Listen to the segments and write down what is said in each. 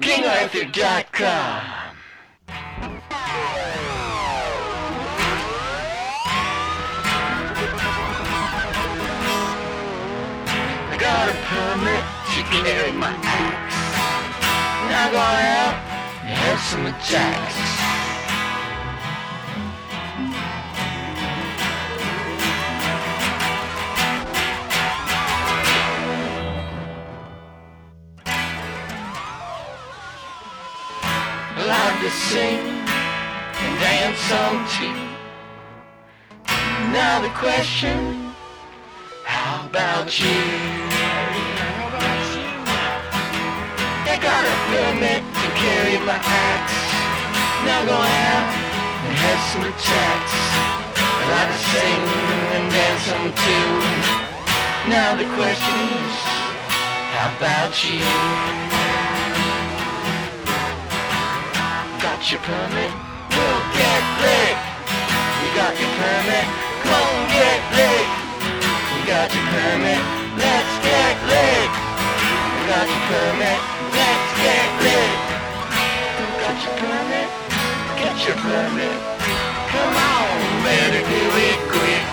KingArthur.com. I got a permit to carry my axe. Now go out and have some attacks. Allowed to sing and dance on too. Now the question, how about you? I got a permit to carry my axe. Now go out and have some attacks. Allowed to sing and dance on too. Now the question is, how about you? Got your permit? We'll get lit. You got your permit? Come on, get lit. You got your permit? Let's get lit. You got your permit? Let's get lit. You got your permit? Get your permit. Come on, better do it quick.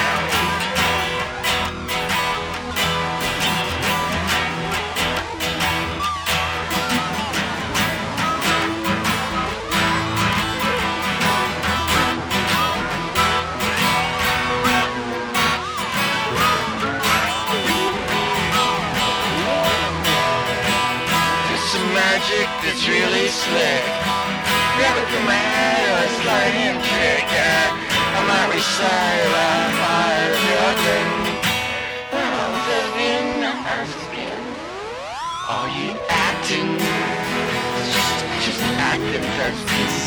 Magic that's really slick. Grab a command or a sliding trick. I might recite like fire juggling. Oh, just in our skin. Are you acting? Just acting first.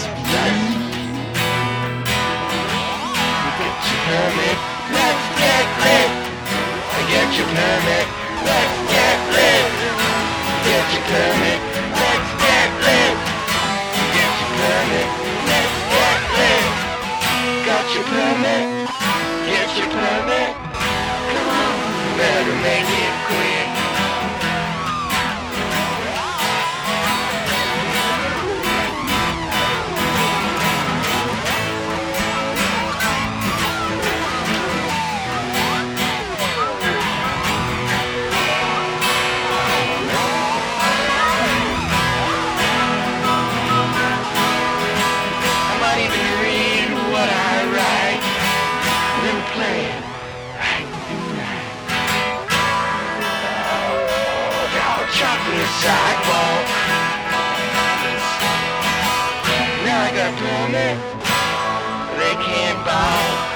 Get your permit. Let's get lit. Get your permit. Let's get lit. Get your permit. Let's get lit. Get your permit. Let's get lit. Got your permit. Get your permit. Come on, better make it quick. Chocolate sidewalk. Now I got a permit. They can't buy.